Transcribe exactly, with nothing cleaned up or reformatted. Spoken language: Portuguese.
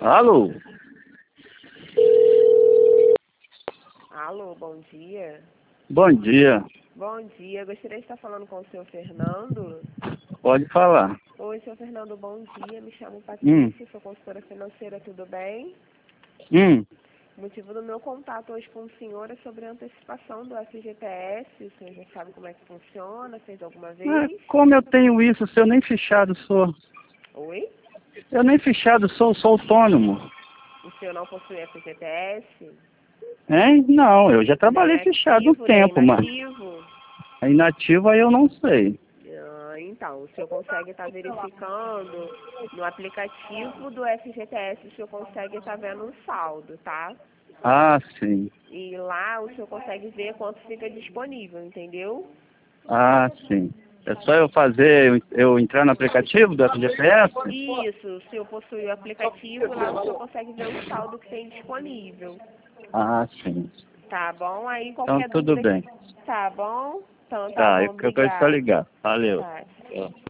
Alô? Alô, bom dia. Bom dia. Bom dia, gostaria de estar falando com o senhor Fernando. Pode falar. Oi, senhor Fernando, bom dia. Me chamo Hum. Patrícia, sou consultora financeira, tudo bem? Hum. O motivo do meu contato hoje com o senhor é sobre a antecipação do F G T S. O senhor já sabe como é que funciona? Fez alguma Mas vez? como eu tenho isso se eu nem fichado sou? Oi? Eu nem fichado sou, sou autônomo. O senhor não possui F G T S? Hein? Não, eu já trabalhei Nem fichado um ativo, tempo, nem mas inativo? inativo aí eu não sei. Ah, então, o senhor consegue estar verificando no aplicativo do F G T S, o senhor consegue estar vendo um saldo, tá? Ah, sim. E lá o senhor consegue ver quanto fica disponível, entendeu? Ah, sim. É só eu fazer, eu, eu entrar no aplicativo do F G T S? Isso, o senhor possui o aplicativo, lá o senhor consegue ver o saldo que tem disponível. Ah, sim. Tá bom? Aí Então qualquer tudo dúvida... bem. Tá bom? Então tá Tá, bom, eu qualquer coisa é só obrigado. ligar. Valeu. Tá. Tchau.